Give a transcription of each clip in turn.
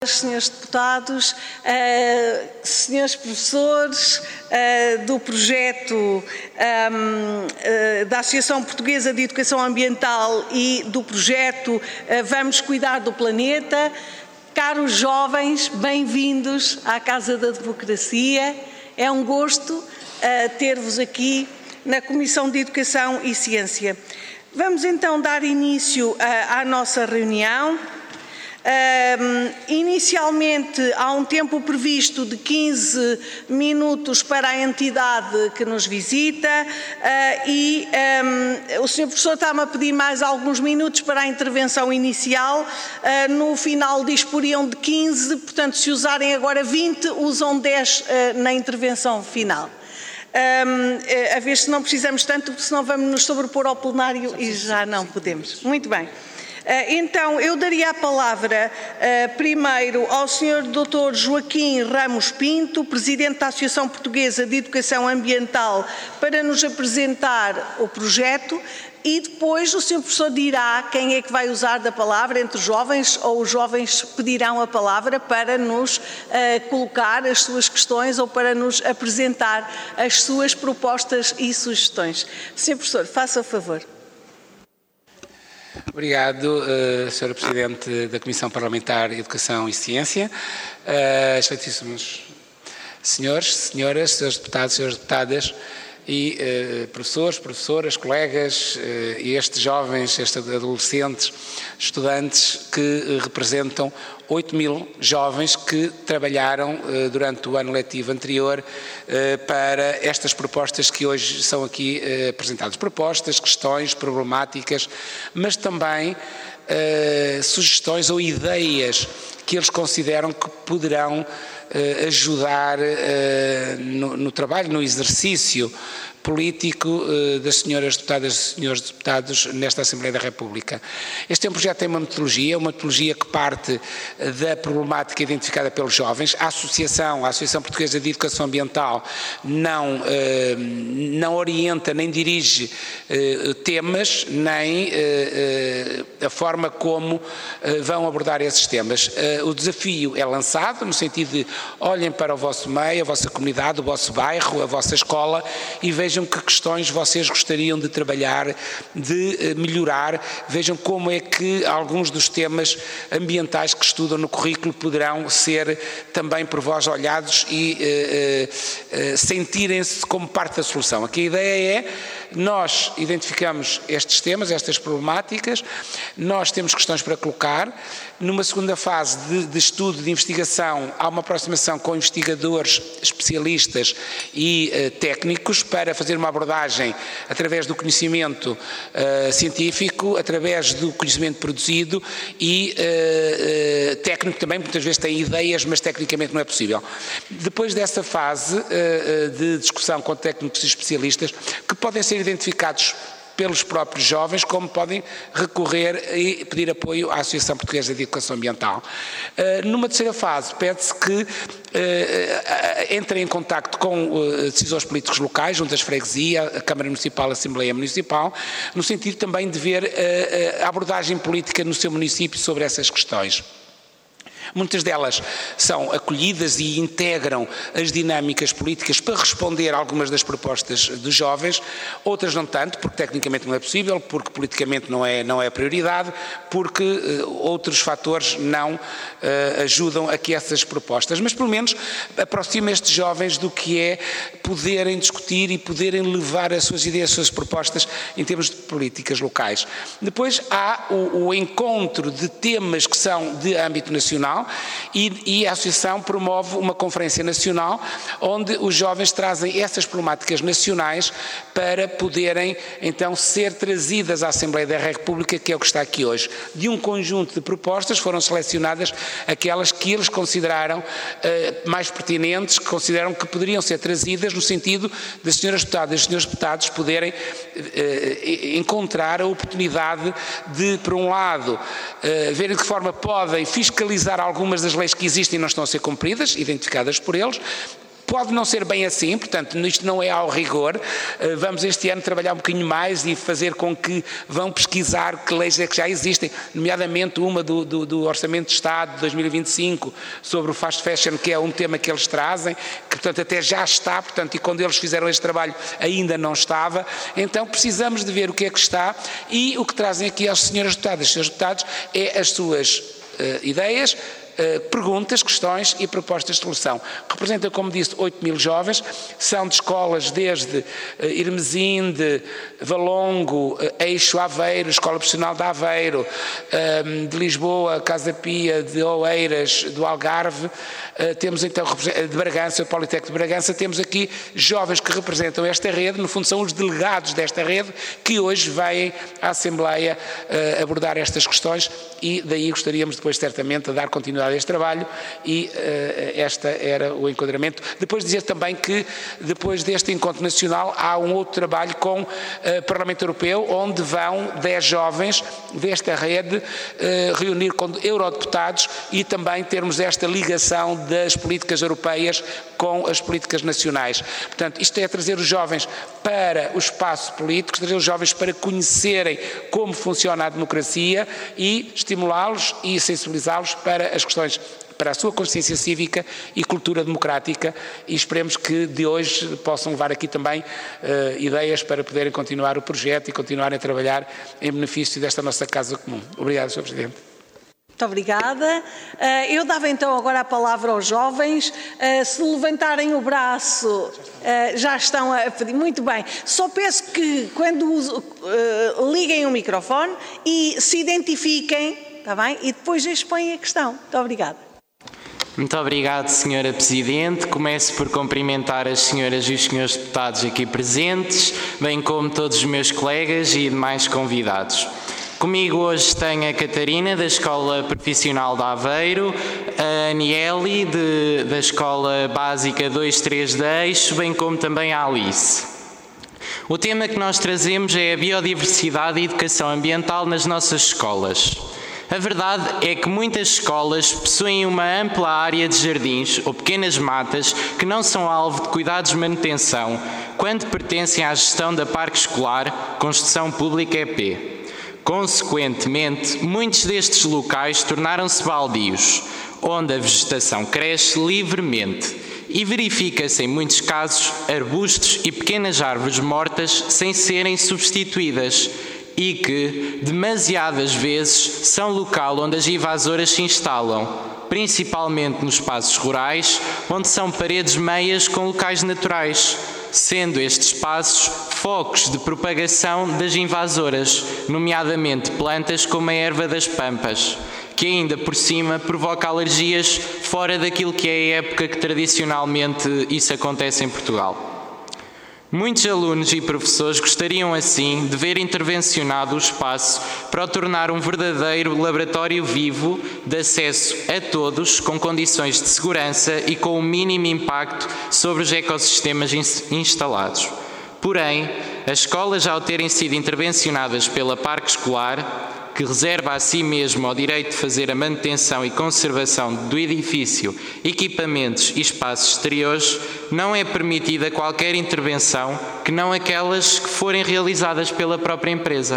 Senhores deputados, senhores professores do projeto da Associação Portuguesa de Educação Ambiental e do projeto Vamos Cuidar do Planeta, caros jovens, bem-vindos à Casa da Democracia. É um gosto ter-vos aqui na Comissão de Educação e Ciência. Vamos então dar início à nossa reunião. Inicialmente há um tempo previsto de 15 minutos para a entidade que nos visita e o Sr. Professor está-me a pedir mais alguns minutos para a intervenção inicial. No final disporiam de 15, portanto, se usarem agora 20, usam 10 na intervenção final. A ver se não precisamos tanto, porque senão vamos nos sobrepor ao plenário e já não podemos. Muito bem. Então, eu daria a palavra primeiro ao Sr. Dr. Joaquim Ramos Pinto, Presidente da Associação Portuguesa de Educação Ambiental, para nos apresentar o projeto e depois o Sr. Professor dirá quem é que vai usar da palavra entre os jovens, ou os jovens pedirão a palavra para nos colocar as suas questões ou para nos apresentar as suas propostas e sugestões. Sr. Professor, faça o favor. Obrigado, Sra. Presidente da Comissão Parlamentar de Educação e Ciência, excelentíssimos senhores, senhoras, senhores deputados, senhoras deputadas e professores, professoras, colegas e estes jovens, estes adolescentes, estudantes que representam 8.000 jovens que trabalharam durante o ano letivo anterior para estas propostas que hoje são aqui apresentadas. Propostas, questões, problemáticas, mas também sugestões ou ideias que eles consideram que poderão ajudar no trabalho, no exercício político das senhoras deputadas e senhores deputados nesta Assembleia da República. Este é um projeto que tem uma metodologia que parte da problemática identificada pelos jovens. A Associação Portuguesa de Educação Ambiental não orienta nem dirige temas, nem a forma como vão abordar esses temas. O desafio é lançado no sentido de olhem para o vosso meio, a vossa comunidade, o vosso bairro, a vossa escola e vejam que questões vocês gostariam de trabalhar, de melhorar, vejam como é que alguns dos temas ambientais que estudam no currículo poderão ser também por vós olhados e sentirem-se como parte da solução. Aqui a ideia é, nós identificamos estes temas, estas problemáticas, nós temos questões para colocar. Numa segunda fase de estudo, de investigação, há uma aproximação com investigadores, especialistas e técnicos para fazer uma abordagem através do conhecimento científico, através do conhecimento produzido e técnico também, muitas vezes tem ideias, mas tecnicamente não é possível. Depois dessa fase de discussão com técnicos e especialistas, que podem ser identificados pelos próprios jovens, como podem recorrer e pedir apoio à Associação Portuguesa de Educação Ambiental. Numa terceira fase, pede-se que entrem em contacto com decisores políticos locais, juntas de freguesia, a Câmara Municipal, a Assembleia Municipal, no sentido também de ver a abordagem política no seu município sobre essas questões. Muitas delas são acolhidas e integram as dinâmicas políticas para responder a algumas das propostas dos jovens, outras não tanto, porque tecnicamente não é possível, porque politicamente não é prioridade, porque outros fatores não ajudam a que essas propostas, mas pelo menos aproxima estes jovens do que é poderem discutir e poderem levar as suas ideias, as suas propostas em termos de políticas locais. Depois há o encontro de temas que são de âmbito nacional, e a Associação promove uma conferência nacional onde os jovens trazem essas problemáticas nacionais para poderem então ser trazidas à Assembleia da República, que é o que está aqui hoje. De um conjunto de propostas foram selecionadas aquelas que eles consideraram mais pertinentes, que consideram que poderiam ser trazidas no sentido das senhoras deputadas e os senhores deputados poderem encontrar a oportunidade de, por um lado, verem de que forma podem fiscalizar algumas das leis que existem e não estão a ser cumpridas, identificadas por eles, Pode não ser bem assim, portanto, isto não é ao rigor. Vamos este ano trabalhar um bocadinho mais e fazer com que vão pesquisar que leis é que já existem, nomeadamente uma do Orçamento de Estado de 2025 sobre o fast fashion, que é um tema que eles trazem, que portanto até já está, portanto, e quando eles fizeram este trabalho ainda não estava. Então precisamos de ver o que é que está, e o que trazem aqui às senhoras deputadas e senhores deputados é as suas ideias, perguntas, questões e propostas de solução. Representa, como disse, 8.000 jovens, são de escolas desde Irmesinde, Valongo, Eixo, Aveiro, Escola Profissional de Aveiro, de Lisboa, Casa Pia, de Oeiras, do Algarve, temos então de Bragança, o Politécnico de Bragança, temos aqui jovens que representam esta rede, no fundo são os delegados desta rede, que hoje vêm à Assembleia abordar estas questões, e daí gostaríamos depois certamente de dar continuidade a este trabalho, e esta era o enquadramento. Depois dizer também que depois deste encontro nacional há um outro trabalho com o Parlamento Europeu, onde vão 10 jovens desta rede reunir com eurodeputados e também termos esta ligação das políticas europeias com as políticas nacionais. Portanto, isto é trazer os jovens para o espaço político, trazer os jovens para conhecerem como funciona a democracia e estimulá-los e sensibilizá-los para as questões, para a sua consciência cívica e cultura democrática, e esperemos que de hoje possam levar aqui também ideias para poderem continuar o projeto e continuarem a trabalhar em benefício desta nossa casa comum. Obrigado, Sr. Presidente. Muito obrigada. Eu dava então agora a palavra aos jovens. Se levantarem o braço, já estão a pedir. Muito bem. Só peço que quando liguem o microfone e se identifiquem, está bem? E depois expõem a questão. Muito obrigada. Muito obrigado, Sra. Presidente. Começo por cumprimentar as senhoras e os senhores deputados aqui presentes, bem como todos os meus colegas e demais convidados. Comigo hoje tenho a Catarina, da Escola Profissional de Aveiro, a Anieli, da Escola Básica 2-3 de Eixo, bem como também a Alice. O tema que nós trazemos é a biodiversidade e educação ambiental nas nossas escolas. A verdade é que muitas escolas possuem uma ampla área de jardins ou pequenas matas que não são alvo de cuidados de manutenção quando pertencem à gestão da Parque Escolar, Construção Pública EP. Consequentemente, muitos destes locais tornaram-se baldios, onde a vegetação cresce livremente e verifica-se em muitos casos arbustos e pequenas árvores mortas sem serem substituídas e que, demasiadas vezes, são local onde as invasoras se instalam, principalmente nos espaços rurais, onde são paredes meias com locais naturais, sendo estes espaços focos de propagação das invasoras, nomeadamente plantas como a erva das pampas, que ainda por cima provoca alergias fora daquilo que é a época que tradicionalmente isso acontece em Portugal. Muitos alunos e professores gostariam assim de ver intervencionado o espaço para o tornar um verdadeiro laboratório vivo de acesso a todos, com condições de segurança e com o mínimo impacto sobre os ecossistemas instalados. Porém, as escolas, ao terem sido intervencionadas pela Parque Escolar, que reserva a si mesmo o direito de fazer a manutenção e conservação do edifício, equipamentos e espaços exteriores, não é permitida qualquer intervenção que não aquelas que forem realizadas pela própria empresa.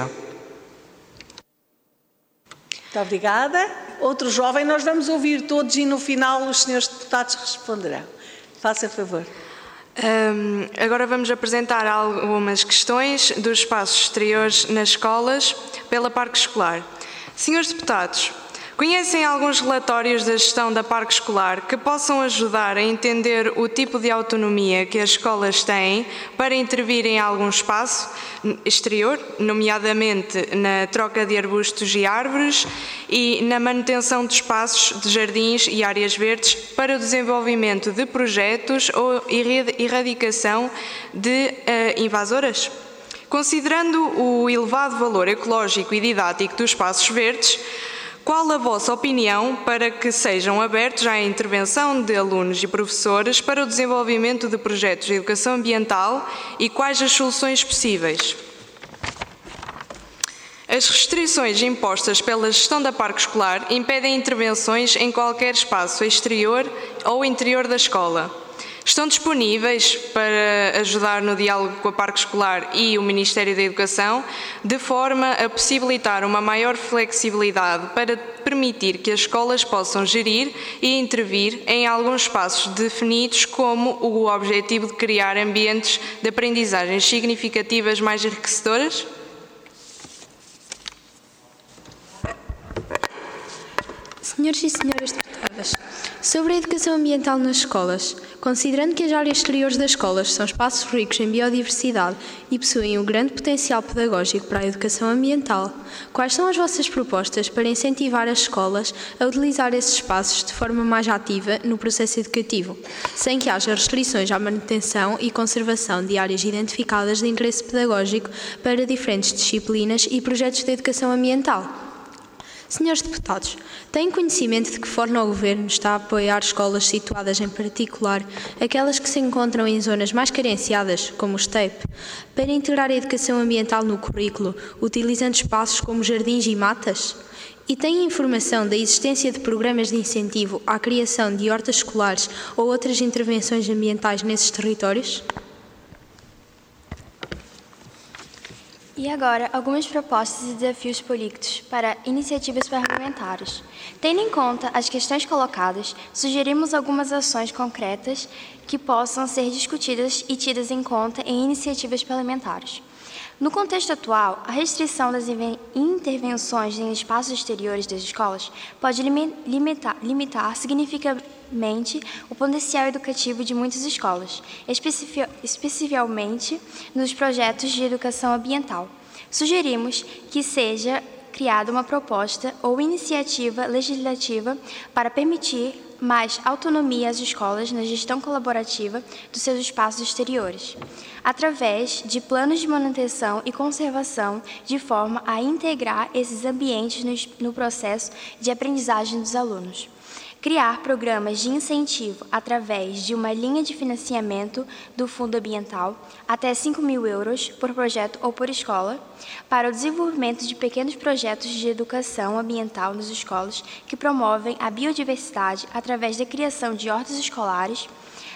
Muito obrigada. Outro jovem, nós vamos ouvir todos e no final os senhores deputados responderão. Faça favor. Agora vamos apresentar algumas questões dos espaços exteriores nas escolas pela Parque Escolar. Senhores deputados, conhecem alguns relatórios da gestão da Parque Escolar que possam ajudar a entender o tipo de autonomia que as escolas têm para intervir em algum espaço exterior, nomeadamente na troca de arbustos e árvores e na manutenção de espaços de jardins e áreas verdes para o desenvolvimento de projetos ou erradicação de invasoras? Considerando o elevado valor ecológico e didático dos espaços verdes, qual a vossa opinião para que sejam abertos à intervenção de alunos e professores para o desenvolvimento de projetos de educação ambiental e quais as soluções possíveis? As restrições impostas pela gestão da Parque Escolar impedem intervenções em qualquer espaço exterior ou interior da escola. Estão disponíveis para ajudar no diálogo com a Parque Escolar e o Ministério da Educação, de forma a possibilitar uma maior flexibilidade para permitir que as escolas possam gerir e intervir em alguns espaços definidos como o objetivo de criar ambientes de aprendizagens significativas mais enriquecedoras? Senhores e senhoras deputadas, sobre a educação ambiental nas escolas, considerando que as áreas exteriores das escolas são espaços ricos em biodiversidade e possuem um grande potencial pedagógico para a educação ambiental, quais são as vossas propostas para incentivar as escolas a utilizar esses espaços de forma mais ativa no processo educativo, sem que haja restrições à manutenção e conservação de áreas identificadas de interesse pedagógico para diferentes disciplinas e projetos de educação ambiental? Senhores deputados, têm conhecimento de que forma o Governo está a apoiar escolas situadas em particular, aquelas que se encontram em zonas mais carenciadas, como o STEP, para integrar a educação ambiental no currículo, utilizando espaços como jardins e matas? E têm informação da existência de programas de incentivo à criação de hortas escolares ou outras intervenções ambientais nesses territórios? E agora, algumas propostas e desafios políticos para iniciativas parlamentares. Tendo em conta as questões colocadas, sugerimos algumas ações concretas que possam ser discutidas e tidas em conta em iniciativas parlamentares. No contexto atual, a restrição das intervenções em espaços exteriores das escolas pode limitar significativamente o potencial educativo de muitas escolas, especialmente nos projetos de educação ambiental. Sugerimos que seja criada uma proposta ou iniciativa legislativa para permitir mais autonomia às escolas na gestão colaborativa dos seus espaços exteriores, através de planos de manutenção e conservação, de forma a integrar esses ambientes no processo de aprendizagem dos alunos. Criar programas de incentivo através de uma linha de financiamento do Fundo Ambiental, até 5.000 euros por projeto ou por escola, para o desenvolvimento de pequenos projetos de educação ambiental nas escolas que promovem a biodiversidade através da criação de hortas escolares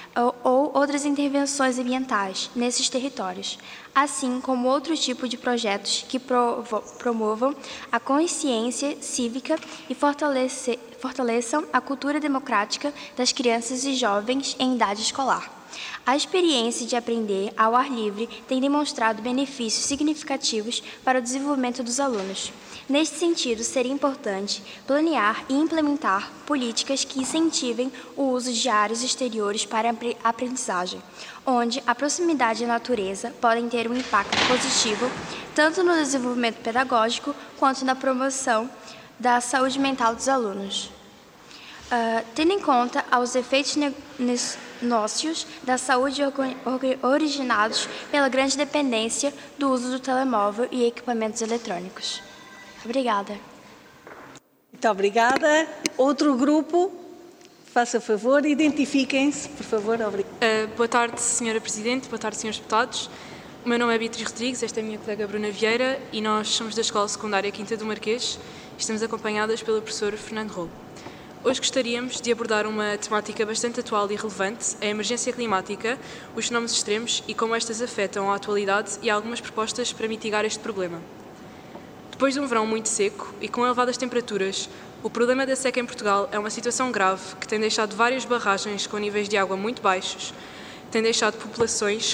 ou outras intervenções ambientais nesses territórios, assim como outro tipo de projetos que promovam a consciência cívica e fortaleçam a cultura democrática das crianças e jovens em idade escolar. A experiência de aprender ao ar livre tem demonstrado benefícios significativos para o desenvolvimento dos alunos. Neste sentido, seria importante planear e implementar políticas que incentivem o uso de áreas exteriores para a aprendizagem, onde a proximidade à natureza podem ter um impacto positivo tanto no desenvolvimento pedagógico quanto na promoção da saúde mental dos alunos. Tendo em conta os efeitos nocivos da saúde originados pela grande dependência do uso do telemóvel e equipamentos eletrônicos. Obrigada. Muito obrigada. Outro grupo, faça favor, identifiquem-se, por favor. Obrigada. Boa tarde, Sra. Presidente, boa tarde, Srs. Deputados. O meu nome é Beatriz Rodrigues, esta é a minha colega Bruna Vieira e nós somos da Escola Secundária Quinta do Marquês e estamos acompanhadas pelo professor Fernando Rolo. Hoje gostaríamos de abordar uma temática bastante atual e relevante, a emergência climática, os fenómenos extremos e como estas afetam a atualidade e há algumas propostas para mitigar este problema. Depois de um verão muito seco e com elevadas temperaturas, o problema da seca em Portugal é uma situação grave que tem deixado várias barragens com níveis de água muito baixos, tem deixado populações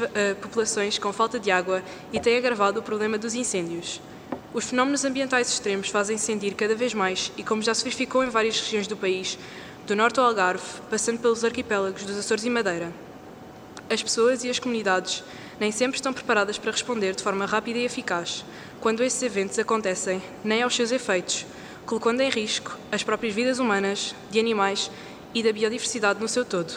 com falta de água e tem agravado o problema dos incêndios. Os fenómenos ambientais extremos fazem sentir cada vez mais e, como já se verificou em várias regiões do país, do norte ao Algarve, passando pelos arquipélagos dos Açores e Madeira. As pessoas e as comunidades nem sempre estão preparadas para responder de forma rápida e eficaz quando esses eventos acontecem, nem aos seus efeitos, colocando em risco as próprias vidas humanas, de animais e da biodiversidade no seu todo.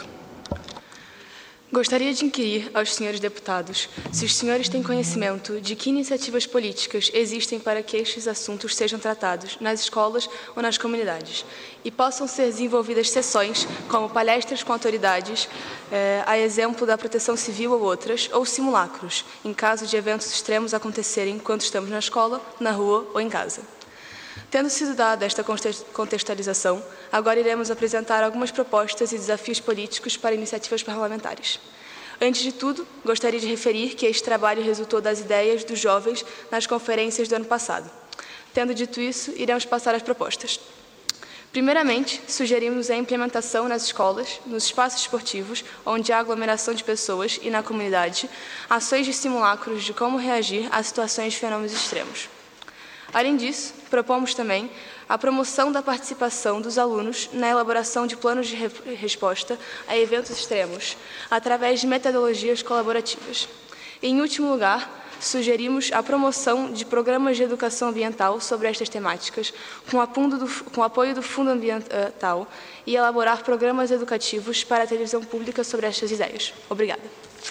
Gostaria de inquirir aos senhores deputados se os senhores têm conhecimento de que iniciativas políticas existem para que estes assuntos sejam tratados nas escolas ou nas comunidades e possam ser desenvolvidas sessões como palestras com autoridades, a exemplo da Proteção Civil ou outras, ou simulacros, em caso de eventos extremos acontecerem enquanto estamos na escola, na rua ou em casa. Tendo sido dada esta contextualização, agora iremos apresentar algumas propostas e desafios políticos para iniciativas parlamentares. Antes de tudo, gostaria de referir que este trabalho resultou das ideias dos jovens nas conferências do ano passado. Tendo dito isso, iremos passar às propostas. Primeiramente, sugerimos a implementação nas escolas, nos espaços esportivos, onde há aglomeração de pessoas e na comunidade, ações de simulacros de como reagir a situações de fenômenos extremos. Além disso, propomos também a promoção da participação dos alunos na elaboração de planos de resposta a eventos extremos, através de metodologias colaborativas. E, em último lugar, sugerimos a promoção de programas de educação ambiental sobre estas temáticas, com apoio do Fundo Ambiental, e elaborar programas educativos para a televisão pública sobre estas ideias. Obrigada.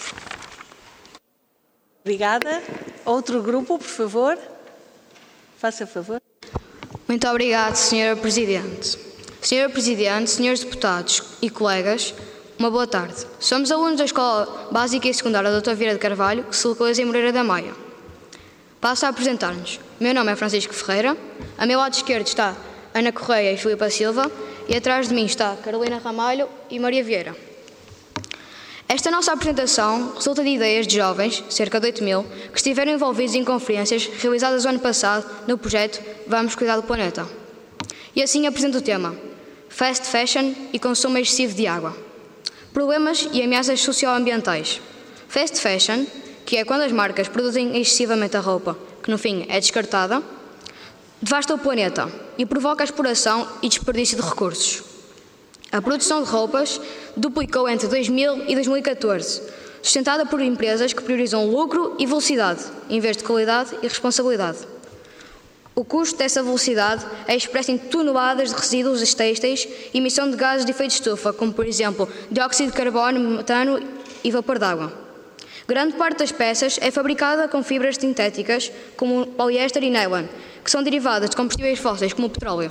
Obrigada. Outro grupo, por favor. Faça favor. Muito obrigado, Sra. Presidente. Sra. Presidente, senhores deputados e colegas, uma boa tarde. Somos alunos da Escola Básica e Secundária Dr. Vieira de Carvalho, que se localiza em Moreira da Maia. Passo a apresentar-nos. Meu nome é Francisco Ferreira, a meu lado esquerdo está Ana Correia e Filipa Silva, e atrás de mim está Carolina Ramalho e Maria Vieira. Esta nossa apresentação resulta de ideias de jovens, cerca de 8.000, que estiveram envolvidos em conferências realizadas o ano passado no projeto Vamos Cuidar do Planeta. E assim apresento o tema: Fast Fashion e consumo excessivo de água. Problemas e ameaças socioambientais. Fast Fashion, que é quando as marcas produzem excessivamente a roupa, que no fim é descartada, devasta o planeta e provoca a exploração e desperdício de recursos. A produção de roupas duplicou entre 2000 e 2014, sustentada por empresas que priorizam lucro e velocidade, em vez de qualidade e responsabilidade. O custo dessa velocidade é expresso em toneladas de resíduos têxteis e emissão de gases de efeito de estufa, como, por exemplo, dióxido de carbono, metano e vapor d'água. Grande parte das peças é fabricada com fibras sintéticas, como poliéster e nylon, que são derivadas de combustíveis fósseis, como o petróleo.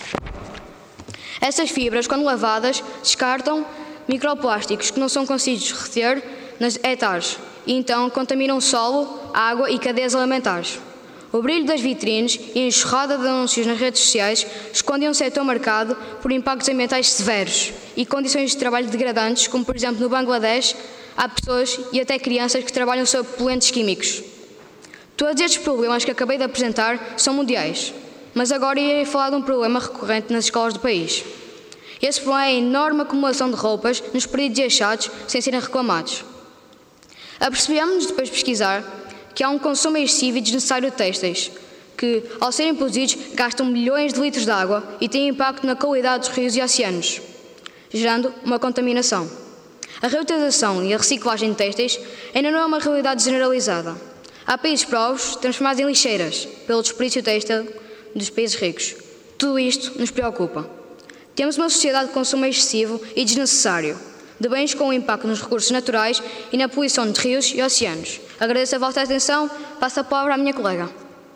Essas fibras, quando lavadas, descartam microplásticos que não são conseguidos reter nas hectares e então contaminam o solo, a água e cadeias alimentares. O brilho das vitrines e a enxurrada de anúncios nas redes sociais escondem um setor marcado por impactos ambientais severos e condições de trabalho degradantes, como por exemplo no Bangladesh, há pessoas e até crianças que trabalham sob poluentes químicos. Todos estes problemas que acabei de apresentar são mundiais, mas agora irei falar de um problema recorrente nas escolas do país. Esse problema é a enorme acumulação de roupas nos períodos e achados sem serem reclamados. Apercebemos-nos, depois de pesquisar, que há um consumo excessivo e desnecessário de têxteis, que, ao serem produzidos, gastam milhões de litros de água e têm impacto na qualidade dos rios e oceanos, gerando uma contaminação. A reutilização e a reciclagem de têxteis ainda não é uma realidade generalizada. Há países próprios transformados em lixeiras pelo desperdício têxtil dos países ricos. Tudo isto nos preocupa. Temos uma sociedade de consumo excessivo e desnecessário de bens com impacto nos recursos naturais e na poluição de rios e oceanos. Agradeço a vossa atenção. Passo a palavra à minha colega.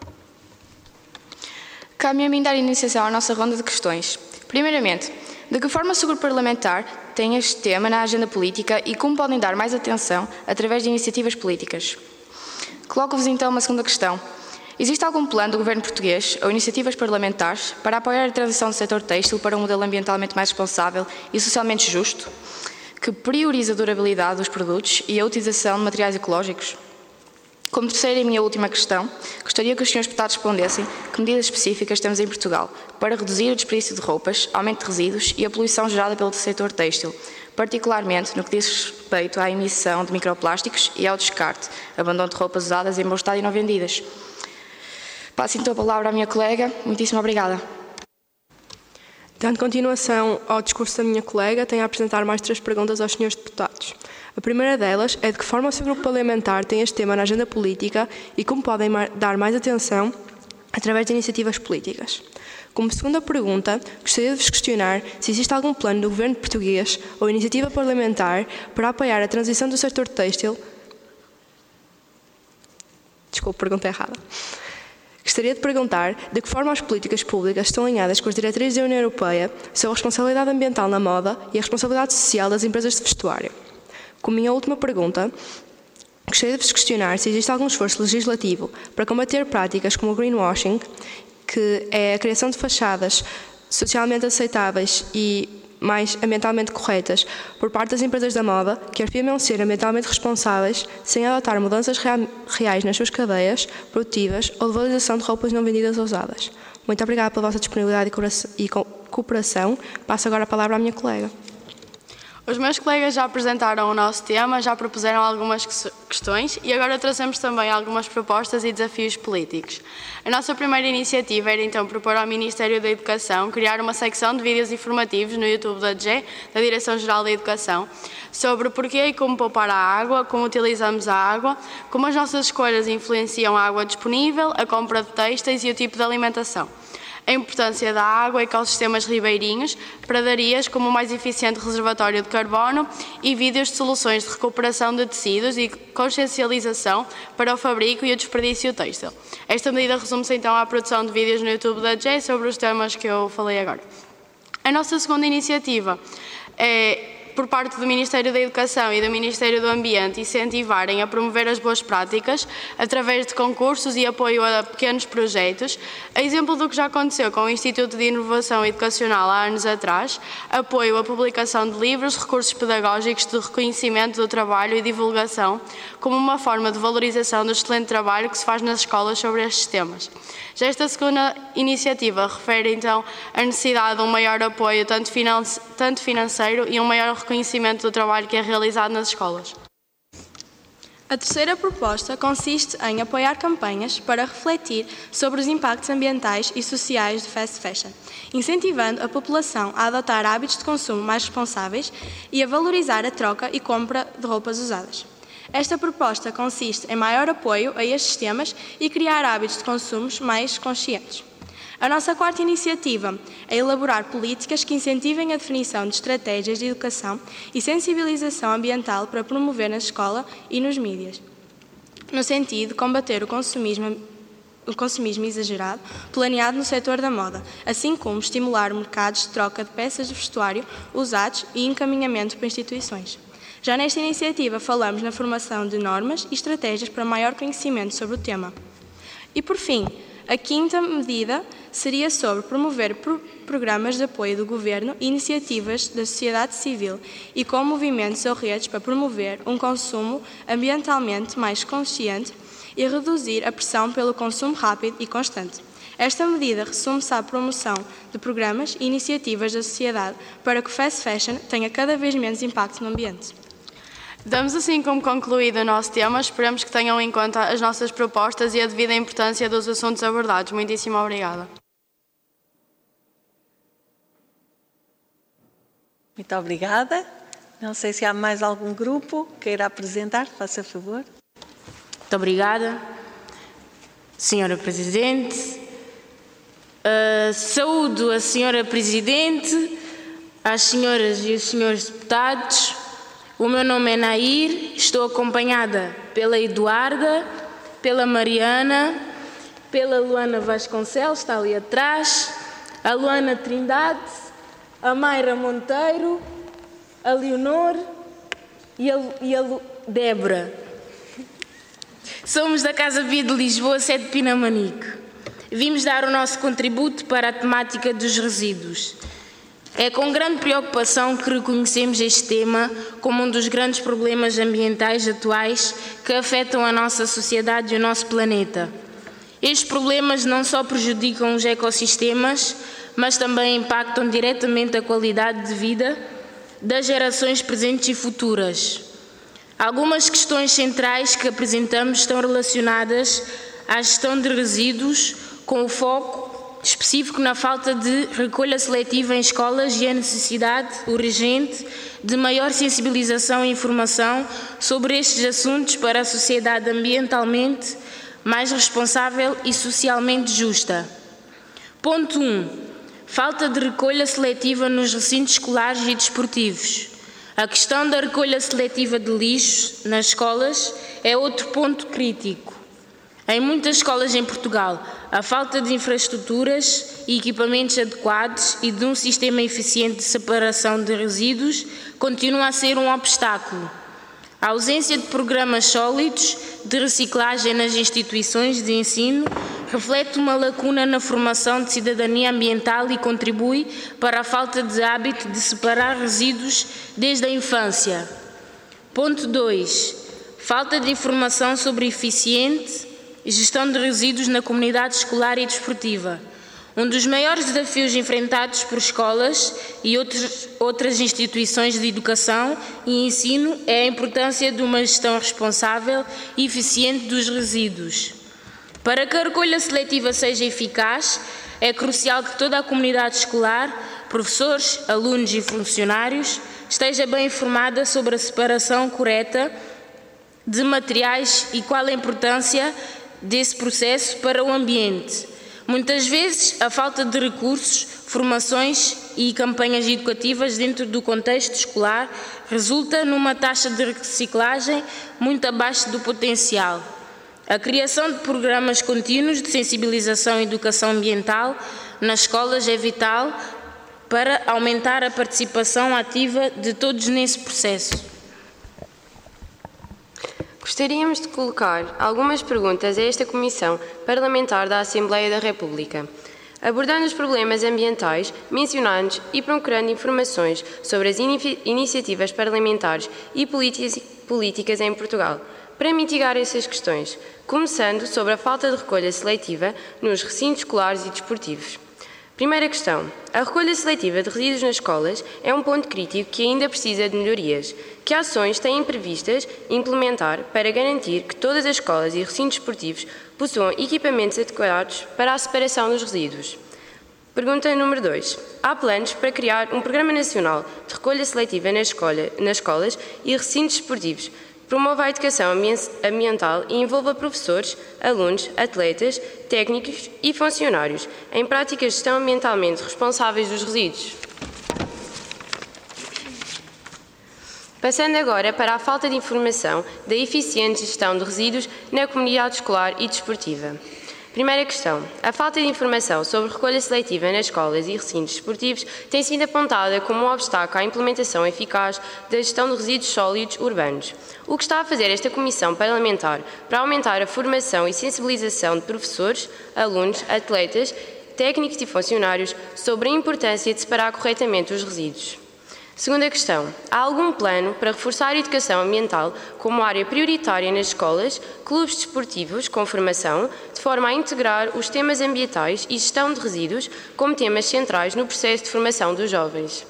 Cabe-me a mim dar iniciação à nossa ronda de questões. Primeiramente, de que forma o grupo parlamentar tem este tema na agenda política e como podem dar mais atenção através de iniciativas políticas? Coloco-vos então uma segunda questão. Existe algum plano do governo português ou iniciativas parlamentares para apoiar a transição do setor têxtil para um modelo ambientalmente mais responsável e socialmente justo, que prioriza a durabilidade dos produtos e a utilização de materiais ecológicos? Como terceira e minha última questão, gostaria que os senhores deputados respondessem que medidas específicas temos em Portugal para reduzir o desperdício de roupas, aumento de resíduos e a poluição gerada pelo setor têxtil, particularmente no que diz respeito à emissão de microplásticos e ao descarte, abandono de roupas usadas em bom estado e não vendidas. Passo então a palavra à minha colega. Muitíssimo obrigada. Dando continuação ao discurso da minha colega, tenho a apresentar mais 3 perguntas aos senhores deputados. A primeira delas é de que forma o seu grupo parlamentar tem este tema na agenda política e como podem dar mais atenção através de iniciativas políticas. Como segunda pergunta, gostaria de vos questionar se existe algum plano do governo português ou iniciativa parlamentar para apoiar a transição do setor têxtil. Desculpe, pergunta errada. Gostaria de perguntar de que forma as políticas públicas estão alinhadas com as diretrizes da União Europeia sobre a responsabilidade ambiental na moda e a responsabilidade social das empresas de vestuário. Como minha última pergunta, gostaria de vos questionar se existe algum esforço legislativo para combater práticas como o greenwashing, que é a criação de fachadas socialmente aceitáveis e mais ambientalmente corretas por parte das empresas da moda, que afirmam ser ambientalmente responsáveis sem adotar mudanças reais nas suas cadeias produtivas ou de valorização de roupas não vendidas ou usadas. Muito obrigada pela vossa disponibilidade e cooperação. Passo agora a palavra à minha colega. Os meus colegas já apresentaram o nosso tema, já propuseram algumas questões e agora trazemos também algumas propostas e desafios políticos. A nossa primeira iniciativa era então propor ao Ministério da Educação criar uma secção de vídeos informativos no YouTube da DGE, da Direção-Geral da Educação, sobre o porquê e como poupar a água, como utilizamos a água, como as nossas escolhas influenciam a água disponível, a compra de têxteis e o tipo de alimentação. A importância da água, ecossistemas ribeirinhos, pradarias como o mais eficiente reservatório de carbono e vídeos de soluções de recuperação de tecidos e consciencialização para o fabrico e o desperdício têxtil. Esta medida resume-se então à produção de vídeos no YouTube da DGE sobre os temas que eu falei agora. A nossa segunda iniciativa é, por parte do Ministério da Educação e do Ministério do Ambiente, incentivarem a promover as boas práticas através de concursos e apoio a pequenos projetos. A exemplo do que já aconteceu com o Instituto de Inovação Educacional há anos atrás, apoio à publicação de livros, recursos pedagógicos de reconhecimento do trabalho e divulgação, como uma forma de valorização do excelente trabalho que se faz nas escolas sobre estes temas. Já esta segunda iniciativa refere então à necessidade de um maior apoio tanto financeiro e um maior reconhecimento do trabalho que é realizado nas escolas. A terceira proposta consiste em apoiar campanhas para refletir sobre os impactos ambientais e sociais do fast fashion, incentivando a população a adotar hábitos de consumo mais responsáveis e a valorizar a troca e compra de roupas usadas. Esta proposta consiste em maior apoio a estes temas e criar hábitos de consumo mais conscientes. A nossa quarta iniciativa é elaborar políticas que incentivem a definição de estratégias de educação e sensibilização ambiental para promover na escola e nos mídias, no sentido de combater o consumismo exagerado planeado no setor da moda, assim como estimular mercados de troca de peças de vestuário usados e encaminhamento para instituições. Já nesta iniciativa falamos na formação de normas e estratégias para maior conhecimento sobre o tema. E por fim, a quinta medida seria sobre promover programas de apoio do Governo e iniciativas da sociedade civil e com movimentos ou redes para promover um consumo ambientalmente mais consciente e reduzir a pressão pelo consumo rápido e constante. Esta medida resume-se à promoção de programas e iniciativas da sociedade para que o fast fashion tenha cada vez menos impacto no ambiente. Damos assim como concluído o nosso tema, esperamos que tenham em conta as nossas propostas e a devida importância dos assuntos abordados. Muitíssimo obrigada. Muito obrigada. Não sei se há mais algum grupo que queira apresentar, faça favor. Muito obrigada, Senhora Presidente. Saúdo a Senhora Presidente, as senhoras e os senhores deputados. O meu nome é Nair, estou acompanhada pela Eduarda, pela Mariana, pela Luana Vasconcelos, está ali atrás, a Luana Trindade, a Mayra Monteiro, a Leonor e a Débora. Somos da Casa Pia de Lisboa, sede de Pinamanique. Vimos dar o nosso contributo para a temática dos resíduos. É com grande preocupação que reconhecemos este tema como um dos grandes problemas ambientais atuais que afetam a nossa sociedade e o nosso planeta. Estes problemas não só prejudicam os ecossistemas, mas também impactam diretamente a qualidade de vida das gerações presentes e futuras. Algumas questões centrais que apresentamos estão relacionadas à gestão de resíduos, com o foco específico na falta de recolha seletiva em escolas e a necessidade urgente de maior sensibilização e informação sobre estes assuntos para a sociedade ambientalmente mais responsável e socialmente justa. Ponto 1. Falta de recolha seletiva nos recintos escolares e desportivos. A questão da recolha seletiva de lixo nas escolas é outro ponto crítico. Em muitas escolas em Portugal, a falta de infraestruturas e equipamentos adequados e de um sistema eficiente de separação de resíduos continua a ser um obstáculo. A ausência de programas sólidos de reciclagem nas instituições de ensino reflete uma lacuna na formação de cidadania ambiental e contribui para a falta de hábito de separar resíduos desde a infância. Ponto 2. Falta de informação sobre eficiente gestão de resíduos na comunidade escolar e desportiva. Um dos maiores desafios enfrentados por escolas e outras instituições de educação e ensino é a importância de uma gestão responsável e eficiente dos resíduos. Para que a recolha seletiva seja eficaz, é crucial que toda a comunidade escolar, professores, alunos e funcionários, esteja bem informada sobre a separação correta de materiais e qual a importância desse processo para o ambiente. Muitas vezes, a falta de recursos, formações e campanhas educativas dentro do contexto escolar resulta numa taxa de reciclagem muito abaixo do potencial. A criação de programas contínuos de sensibilização e educação ambiental nas escolas é vital para aumentar a participação ativa de todos nesse processo. Gostaríamos de colocar algumas perguntas a esta Comissão Parlamentar da Assembleia da República, abordando os problemas ambientais mencionados e procurando informações sobre as iniciativas parlamentares e políticas em Portugal, para mitigar essas questões, começando sobre a falta de recolha seletiva nos recintos escolares e desportivos. Primeira questão. A recolha seletiva de resíduos nas escolas é um ponto crítico que ainda precisa de melhorias. Que ações têm previstas implementar para garantir que todas as escolas e recintos esportivos possuam equipamentos adequados para a separação dos resíduos? Pergunta número 2. Há planos para criar um Programa Nacional de Recolha Seletiva nas escolas e recintos esportivos, promova a educação ambiental e envolva professores, alunos, atletas, técnicos e funcionários em práticas de gestão ambientalmente responsáveis dos resíduos. Passando agora para a falta de informação da eficiente gestão de resíduos na comunidade escolar e desportiva. Primeira questão. A falta de informação sobre recolha seletiva nas escolas e recintos desportivos tem sido apontada como um obstáculo à implementação eficaz da gestão de resíduos sólidos urbanos. O que está a fazer esta Comissão Parlamentar para aumentar a formação e sensibilização de professores, alunos, atletas, técnicos e funcionários sobre a importância de separar corretamente os resíduos? Segunda questão. Há algum plano para reforçar a educação ambiental como área prioritária nas escolas, clubes desportivos com formação, de forma a integrar os temas ambientais e gestão de resíduos como temas centrais no processo de formação dos jovens?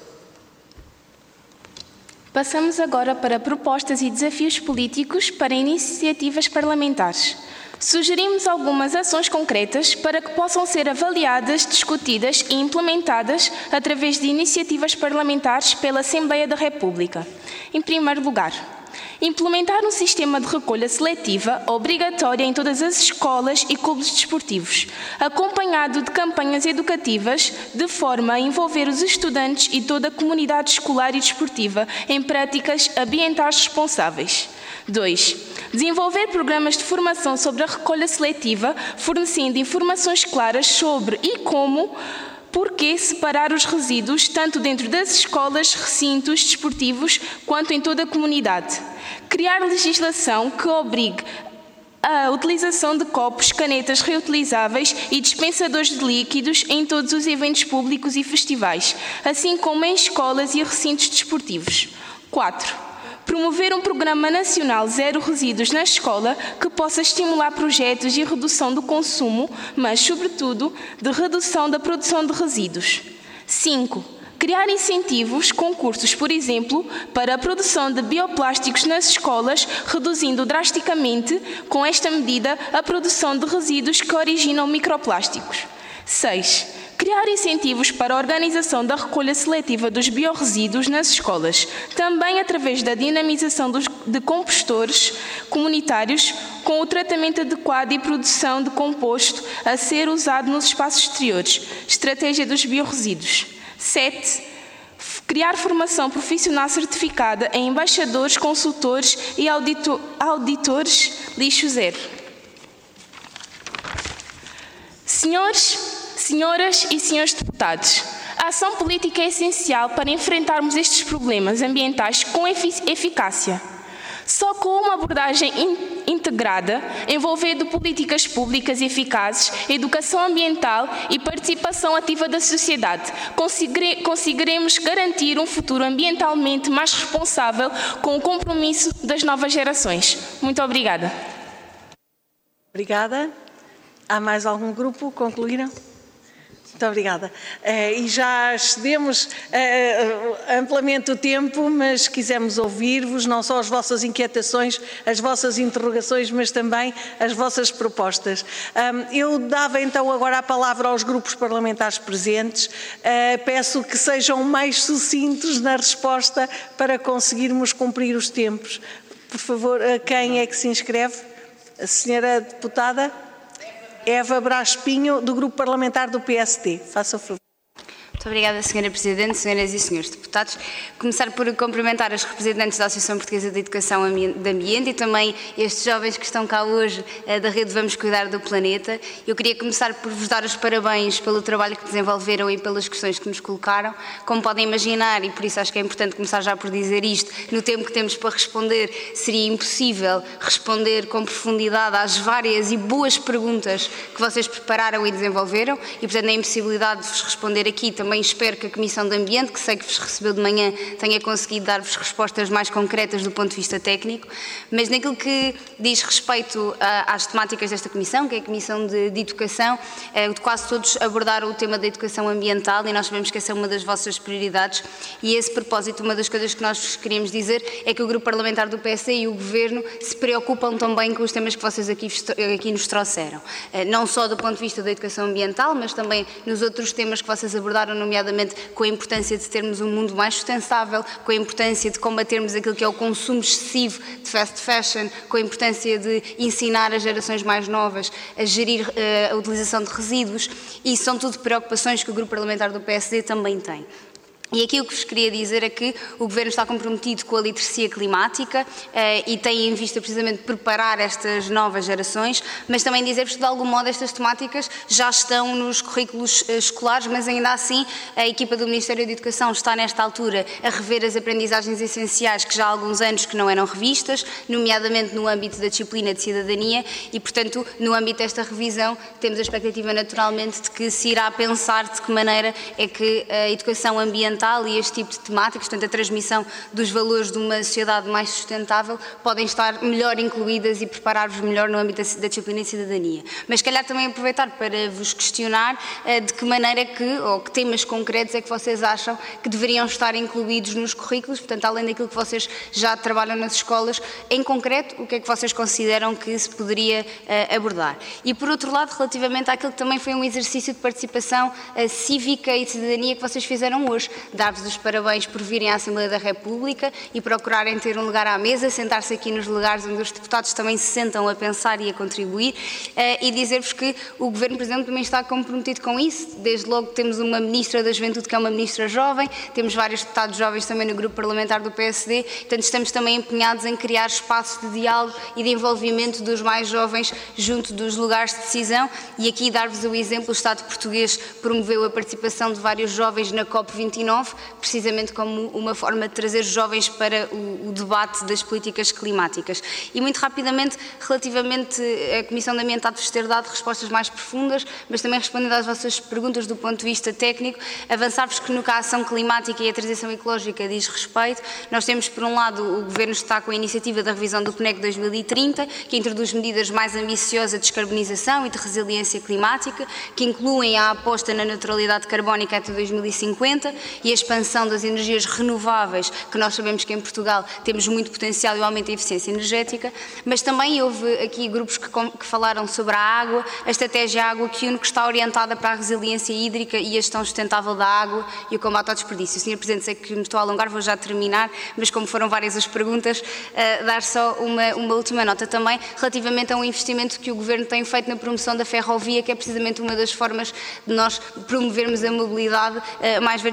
Passamos agora para propostas e desafios políticos para iniciativas parlamentares. Sugerimos algumas ações concretas para que possam ser avaliadas, discutidas e implementadas através de iniciativas parlamentares pela Assembleia da República. Em primeiro lugar, implementar um sistema de recolha seletiva obrigatória em todas as escolas e clubes desportivos, acompanhado de campanhas educativas de forma a envolver os estudantes e toda a comunidade escolar e desportiva em práticas ambientais responsáveis. 2. Desenvolver programas de formação sobre a recolha seletiva, fornecendo informações claras sobre e como, porquê separar os resíduos, tanto dentro das escolas, recintos desportivos, quanto em toda a comunidade. Criar legislação que obrigue a utilização de copos, canetas reutilizáveis e dispensadores de líquidos em todos os eventos públicos e festivais, assim como em escolas e recintos desportivos. 4. Promover um programa nacional zero resíduos na escola que possa estimular projetos de redução do consumo, mas, sobretudo, de redução da produção de resíduos. 5. Criar incentivos, concursos, por exemplo, para a produção de bioplásticos nas escolas, reduzindo drasticamente, com esta medida, a produção de resíduos que originam microplásticos. 6. Criar incentivos para a organização da recolha seletiva dos biorresíduos nas escolas, também através da dinamização de compostores comunitários com o tratamento adequado e produção de composto a ser usado nos espaços exteriores. Estratégia dos biorresíduos. 7. Criar formação profissional certificada em embaixadores, consultores e auditores lixo zero. Senhoras e senhores deputados, a ação política é essencial para enfrentarmos estes problemas ambientais com eficácia. Só com uma abordagem integrada, envolvendo políticas públicas eficazes, educação ambiental e participação ativa da sociedade, conseguiremos garantir um futuro ambientalmente mais responsável com o compromisso das novas gerações. Muito obrigada. Obrigada. Há mais algum grupo? Concluíram? Muito obrigada. E já excedemos amplamente o tempo, mas quisemos ouvir-vos, não só as vossas inquietações, as vossas interrogações, mas também as vossas propostas. Eu dava então agora a palavra aos grupos parlamentares presentes. Peço que sejam mais sucintos na resposta para conseguirmos cumprir os tempos. Por favor, quem é que se inscreve? A senhora deputada Eva Brás Pinho, do Grupo Parlamentar do PSD. Faça o favor. Muito obrigada, Sra. Presidente, senhoras e senhores deputados. Começar por cumprimentar as representantes da Associação Portuguesa de Educação de Ambiente e também estes jovens que estão cá hoje da rede Vamos Cuidar do Planeta. Eu queria começar por vos dar os parabéns pelo trabalho que desenvolveram e pelas questões que nos colocaram. Como podem imaginar, e por isso acho que é importante começar já por dizer isto, no tempo que temos para responder, seria impossível responder com profundidade às várias e boas perguntas que vocês prepararam e desenvolveram e, portanto, na impossibilidade de vos responder aqui, também espero que a Comissão de Ambiente, que sei que vos recebeu de manhã, tenha conseguido dar-vos respostas mais concretas do ponto de vista técnico, mas naquilo que diz respeito às temáticas desta Comissão, que é a Comissão de Educação, quase todos abordaram o tema da educação ambiental e nós sabemos que essa é uma das vossas prioridades e a esse propósito uma das coisas que nós vos queríamos dizer é que o Grupo Parlamentar do PSD e o Governo se preocupam também com os temas que vocês aqui nos trouxeram, não só do ponto de vista da educação ambiental, mas também nos outros temas que vocês abordaram, nomeadamente com a importância de termos um mundo mais sustentável, com a importância de combatermos aquilo que é o consumo excessivo de fast fashion, com a importância de ensinar as gerações mais novas a gerir a utilização de resíduos, e são tudo preocupações que o Grupo Parlamentar do PSD também tem. E aqui o que vos queria dizer é que o Governo está comprometido com a literacia climática e tem em vista precisamente preparar estas novas gerações, mas também dizer-vos que de algum modo estas temáticas já estão nos currículos escolares, mas ainda assim a equipa do Ministério da Educação está nesta altura a rever as aprendizagens essenciais que já há alguns anos que não eram revistas, nomeadamente no âmbito da disciplina de cidadania e, portanto, no âmbito desta revisão temos a expectativa naturalmente de que se irá pensar de que maneira é que a educação ambiental e este tipo de temáticas, portanto a transmissão dos valores de uma sociedade mais sustentável, podem estar melhor incluídas e preparar-vos melhor no âmbito da disciplina de cidadania. Mas se calhar também aproveitar para vos questionar de que maneira ou que temas concretos é que vocês acham que deveriam estar incluídos nos currículos, portanto além daquilo que vocês já trabalham nas escolas, em concreto, o que é que vocês consideram que se poderia abordar. E por outro lado, relativamente àquilo que também foi um exercício de participação cívica e de cidadania que vocês fizeram hoje, dar-vos os parabéns por virem à Assembleia da República e procurarem ter um lugar à mesa, sentar-se aqui nos lugares onde os deputados também se sentam a pensar e a contribuir e dizer-vos que o Governo, por exemplo, também está comprometido com isso. Desde logo temos uma Ministra da Juventude que é uma Ministra jovem, temos vários deputados jovens também no Grupo Parlamentar do PSD, portanto estamos também empenhados em criar espaços de diálogo e de envolvimento dos mais jovens junto dos lugares de decisão e aqui dar-vos o exemplo, o Estado português promoveu a participação de vários jovens na COP29, precisamente como uma forma de trazer jovens para o debate das políticas climáticas. E muito rapidamente, relativamente à Comissão de Ambiente, há-vos ter dado respostas mais profundas, mas também respondendo às vossas perguntas do ponto de vista técnico, avançar-vos que no que a ação climática e a transição ecológica diz respeito, nós temos por um lado o Governo está com a iniciativa da revisão do PNEC 2030, que introduz medidas mais ambiciosas de descarbonização e de resiliência climática, que incluem a aposta na neutralidade carbónica até 2050 e a expansão das energias renováveis, que nós sabemos que em Portugal temos muito potencial e o aumento da eficiência energética, mas também houve aqui grupos que falaram sobre a água, a estratégia Água que une, que está orientada para a resiliência hídrica e a gestão sustentável da água e o combate ao desperdício. Sr. Presidente, sei que me estou a alongar, vou já terminar, mas como foram várias as perguntas, dar só uma última nota também, relativamente a um investimento que o Governo tem feito na promoção da ferrovia, que é precisamente uma das formas de nós promovermos a mobilidade mais verde e mais sustentável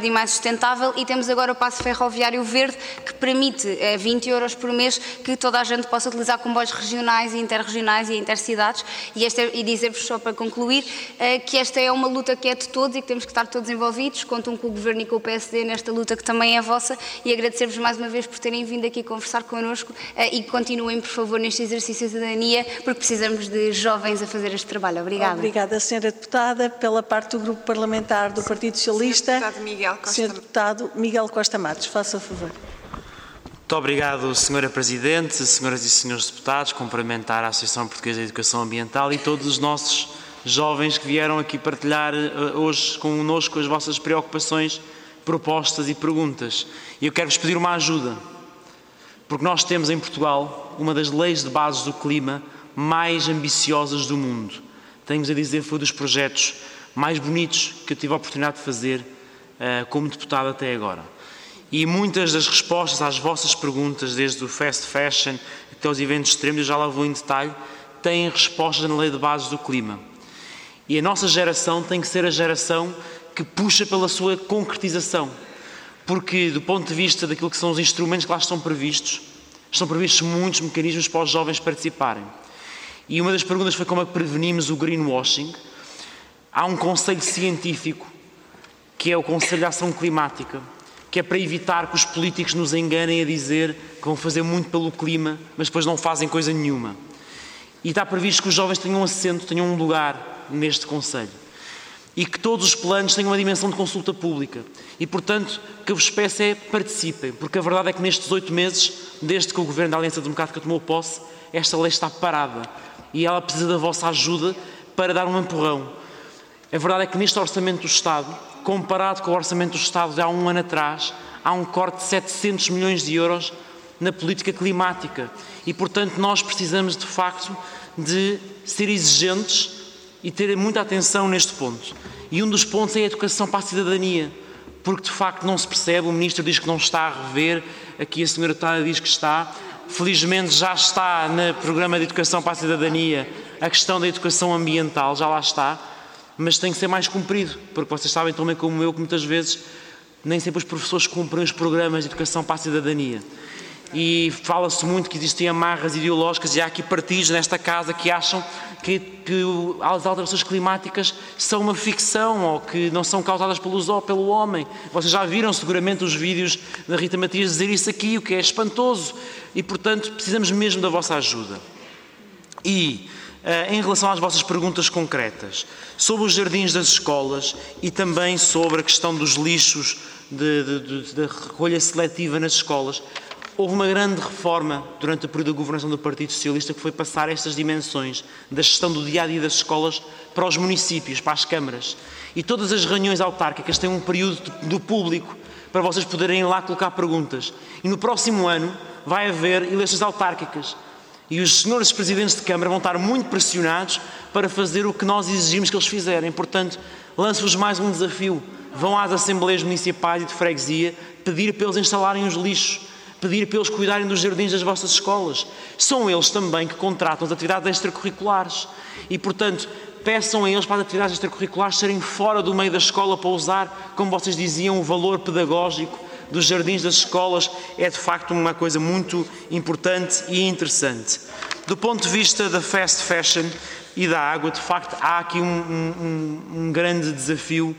sustentável, e temos agora o passe ferroviário verde, que permite 20 euros por mês que toda a gente possa utilizar comboios regionais e interregionais e intercidades, e dizer-vos só para concluir que esta é uma luta que é de todos e que temos que estar todos envolvidos. Contam com o Governo e com o PSD nesta luta que também é vossa, e agradecer-vos mais uma vez por terem vindo aqui conversar connosco, e continuem, por favor, neste exercício de cidadania, porque precisamos de jovens a fazer este trabalho. Obrigada. Obrigada, Sra. Deputada. Pela parte do Grupo Parlamentar do Partido Socialista, Sr. Deputado Miguel Costa Matos, faça favor. Muito obrigado, Sra. Presidente, senhoras e senhores deputados, cumprimentar a Associação Portuguesa de Educação Ambiental e todos os nossos jovens que vieram aqui partilhar hoje connosco as vossas preocupações, propostas e perguntas. E eu quero-vos pedir uma ajuda, porque nós temos em Portugal uma das leis de bases do clima mais ambiciosas do mundo. Tenho-vos a dizer, foi dos projetos mais bonitos que eu tive a oportunidade de fazer como deputado até agora. E muitas das respostas às vossas perguntas, desde o fast fashion até os eventos extremos, eu já lá vou em detalhe, têm respostas na lei de bases do clima. E a nossa geração tem que ser a geração que puxa pela sua concretização. Porque, do ponto de vista daquilo que são os instrumentos que lá estão previstos muitos mecanismos para os jovens participarem. E uma das perguntas foi como é que prevenimos o greenwashing. Há um conselho científico, que é o Conselho de Ação Climática, que é para evitar que os políticos nos enganem a dizer que vão fazer muito pelo clima, mas depois não fazem coisa nenhuma. E está previsto que os jovens tenham assento, tenham um lugar neste Conselho. E que todos os planos tenham uma dimensão de consulta pública. E, portanto, o que eu vos peço é participem, porque a verdade é que nestes 8 meses, desde que o Governo da Aliança Democrática tomou posse, esta lei está parada. E ela precisa da vossa ajuda para dar um empurrão. A verdade é que neste Orçamento do Estado, comparado com o Orçamento do Estado de há um ano atrás, há um corte de 700 milhões de euros na política climática. E, portanto, nós precisamos, de facto, de ser exigentes e ter muita atenção neste ponto. E um dos pontos é a educação para a cidadania, porque de facto não se percebe, o Ministro diz que não está a rever, aqui a Sra. Deputada diz que está, felizmente já está no Programa de Educação para a Cidadania a questão da educação ambiental, já lá está, mas tem que ser mais cumprido, porque vocês sabem também como eu que muitas vezes nem sempre os professores cumprem os programas de educação para a cidadania. E fala-se muito que existem amarras ideológicas e há aqui partidos nesta casa que acham que as alterações climáticas são uma ficção ou que não são causadas pelo homem. Vocês já viram seguramente os vídeos da Rita Matias dizer isso aqui, o que é espantoso. E, portanto, precisamos mesmo da vossa ajuda. E, em relação às vossas perguntas concretas, sobre os jardins das escolas e também sobre a questão dos lixos, da recolha seletiva nas escolas, houve uma grande reforma durante o período da governação do Partido Socialista que foi passar estas dimensões da gestão do dia-a-dia das escolas para os municípios, para as câmaras. E todas as reuniões autárquicas têm um período do público para vocês poderem ir lá colocar perguntas. E no próximo ano vai haver eleições autárquicas. E os senhores presidentes de Câmara vão estar muito pressionados para fazer o que nós exigimos que eles fizerem. Portanto, lanço-vos mais um desafio. Vão às Assembleias Municipais e de Freguesia pedir para eles instalarem os lixos, pedir para eles cuidarem dos jardins das vossas escolas. São eles também que contratam as atividades extracurriculares. E, portanto, peçam a eles para as atividades extracurriculares serem fora do meio da escola para usar, como vocês diziam, o valor pedagógico dos jardins das escolas é de facto uma coisa muito importante e interessante. Do ponto de vista da fast fashion e da água, de facto há aqui um grande desafio,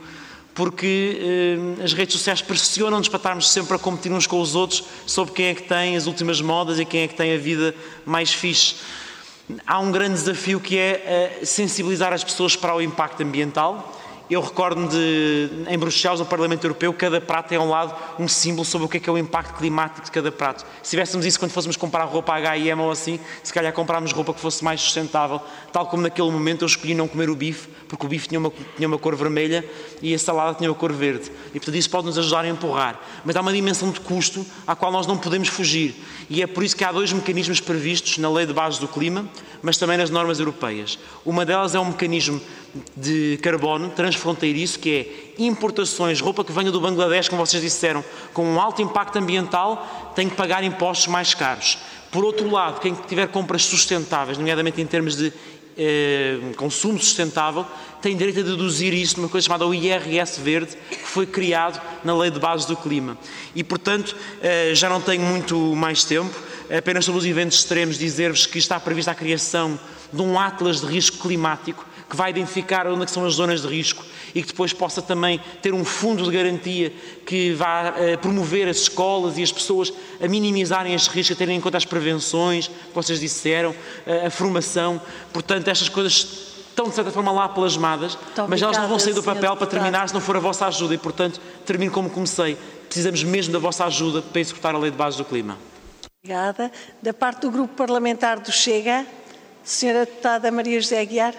porque as redes sociais pressionam-nos para estarmos sempre a competir uns com os outros sobre quem é que tem as últimas modas e quem é que tem a vida mais fixe. Há um grande desafio que é sensibilizar as pessoas para o impacto ambiental. Eu recordo-me em Bruxelas, no Parlamento Europeu, cada prato tem ao lado um símbolo sobre o que é o impacto climático de cada prato. Se tivéssemos isso quando fôssemos comprar roupa H&M ou assim, se calhar comprámos roupa que fosse mais sustentável, tal como naquele momento eu escolhi não comer o bife, porque o bife tinha uma cor vermelha e a salada tinha uma cor verde. E portanto isso pode nos ajudar a empurrar. Mas há uma dimensão de custo à qual nós não podemos fugir. E é por isso que há 2 mecanismos previstos na Lei de Bases do Clima, mas também nas normas europeias. Uma delas é um mecanismo de carbono transfronteiriço, que é importações, roupa que venha do Bangladesh, como vocês disseram, com um alto impacto ambiental, tem que pagar impostos mais caros. Por outro lado, quem tiver compras sustentáveis, nomeadamente em termos de consumo sustentável, tem direito a deduzir isto numa coisa chamada o IRS verde, que foi criado na Lei de Bases do Clima. E, portanto, já não tenho muito mais tempo, apenas sobre os eventos extremos dizer-vos que está prevista a criação de um atlas de risco climático que vai identificar onde é que são as zonas de risco e que depois possa também ter um fundo de garantia que vá promover as escolas e as pessoas a minimizarem este risco, a terem em conta as prevenções que vocês disseram, a formação. Portanto, estas coisas estão, de certa forma, lá plasmadas, mas elas não vão sair do papel para terminar se não for a vossa ajuda. E, portanto, termino como comecei. Precisamos mesmo da vossa ajuda para executar a Lei de Bases do Clima. Obrigada. Da parte do Grupo Parlamentar do Chega, Sra. Deputada Maria José Aguiar.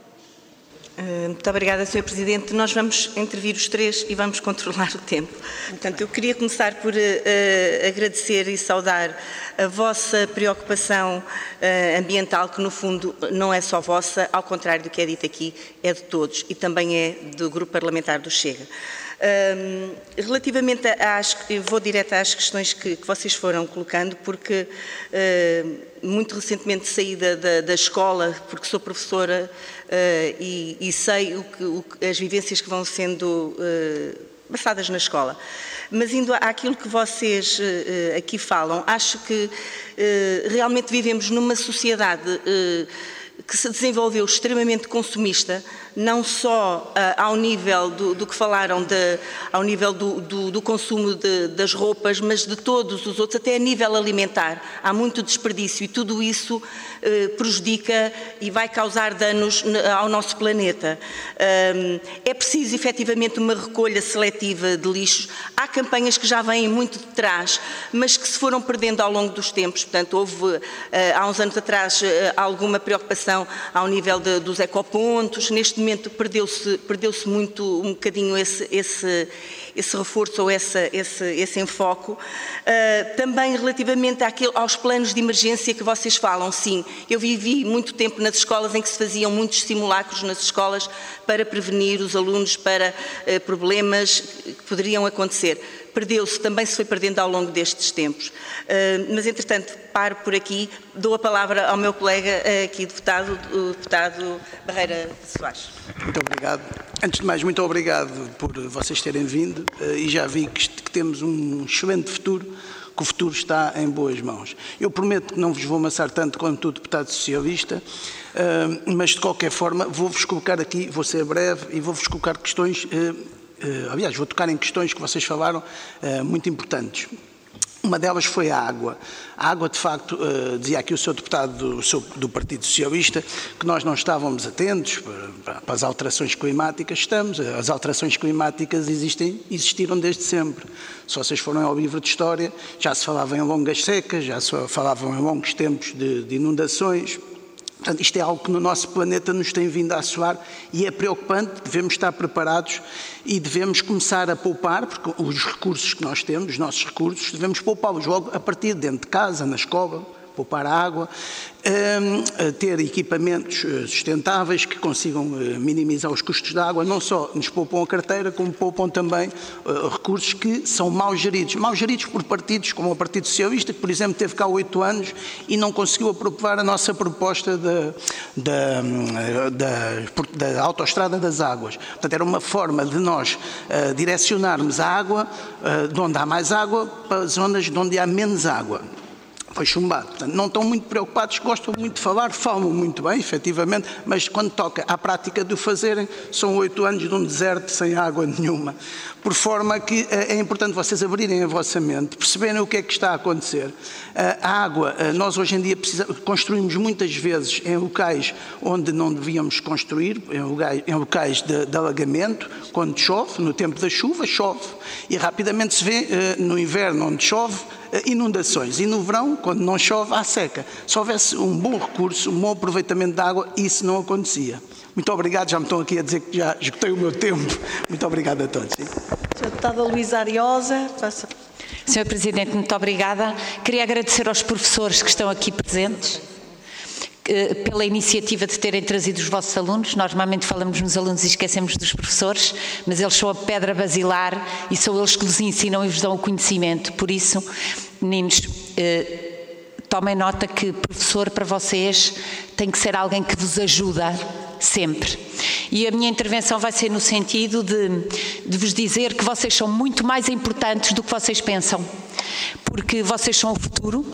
Muito obrigada, Sr. Presidente. Nós vamos intervir os três e vamos controlar o tempo. Portanto, eu queria começar por agradecer e saudar a vossa preocupação ambiental, que no fundo não é só vossa, ao contrário do que é dito aqui, é de todos e também é do Grupo Parlamentar do Chega. Relativamente eu vou direto às questões que vocês foram colocando, porque muito recentemente saí da escola, porque sou professora e sei as vivências que vão sendo passadas na escola. Mas indo àquilo que vocês aqui falam, acho que realmente vivemos numa sociedade que se desenvolveu extremamente consumista, não só ao nível do que falaram, ao nível do consumo das roupas, mas de todos os outros, até a nível alimentar. Há muito desperdício e tudo isso prejudica e vai causar danos ao nosso planeta. É preciso, efetivamente, uma recolha seletiva de lixos. Há campanhas que já vêm muito de trás, mas que se foram perdendo ao longo dos tempos. Portanto, houve, há uns anos atrás, alguma preocupação ao nível dos ecopontos. Neste momento perdeu-se muito, um bocadinho esse reforço ou esse enfoque. Também relativamente aos planos de emergência que vocês falam, sim, eu vivi muito tempo nas escolas em que se faziam muitos simulacros nas escolas para prevenir os alunos para problemas que poderiam acontecer. Perdeu-se, também se foi perdendo ao longo destes tempos. Mas, entretanto, paro por aqui, dou a palavra ao meu colega aqui, o deputado Barreira Soares. Muito obrigado. Antes de mais, muito obrigado por vocês terem vindo e já vi que temos um excelente futuro, que o futuro está em boas mãos. Eu prometo que não vos vou amassar tanto quanto o deputado socialista, mas de qualquer forma vou-vos colocar aqui, vou ser breve e vou-vos colocar questões, aliás, vou tocar em questões que vocês falaram muito importantes. Uma delas foi a água. A água, de facto, dizia aqui o Sr. Deputado do Partido Socialista, que nós não estávamos atentos para as alterações climáticas. Estamos. As alterações climáticas existiram desde sempre. Se vocês forem ao livro de História, já se falava em longas secas, já se falavam em longos tempos de inundações. Portanto, isto é algo que no nosso planeta nos tem vindo a assoar e é preocupante. Devemos estar preparados e devemos começar a poupar, porque os recursos que nós temos, os nossos recursos, devemos poupá-los logo a partir de dentro de casa, na escola, poupar a água, ter equipamentos sustentáveis que consigam minimizar os custos da água. Não só nos poupam a carteira, como poupam também recursos que são mal geridos por partidos como o Partido Socialista, que, por exemplo, teve cá 8 anos e não conseguiu aprovar a nossa proposta da autoestrada das águas. Portanto, era uma forma de nós direcionarmos a água de onde há mais água para zonas de onde há menos água. Foi chumbado. Portanto, não estão muito preocupados, gostam muito de falar, falam muito bem, efetivamente, mas quando toca à prática de o fazerem, são 8 anos de um deserto sem água nenhuma. Por forma que é importante vocês abrirem a vossa mente, perceberem o que é que está a acontecer. A água, nós hoje em dia construímos muitas vezes em locais onde não devíamos construir, em locais de alagamento, quando chove, no tempo da chuva, chove. E rapidamente se vê no inverno, onde chove, inundações, e no verão, quando não chove, há seca. Se houvesse um bom recurso, um bom aproveitamento da água, isso não acontecia. Muito obrigado, já me estão aqui a dizer que já esgotei o meu tempo. Muito obrigado a todos. Sra. Deputada Luísa Ariosa. Sr. Presidente, muito obrigada. Queria agradecer aos professores que estão aqui presentes pela iniciativa de terem trazido os vossos alunos. Nós normalmente falamos nos alunos e esquecemos dos professores, mas eles são a pedra basilar e são eles que vos ensinam e vos dão o conhecimento. Por isso, meninos, tomem nota que professor para vocês tem que ser alguém que vos ajuda sempre. E a minha intervenção vai ser no sentido de vos dizer que vocês são muito mais importantes do que vocês pensam, porque vocês são o futuro.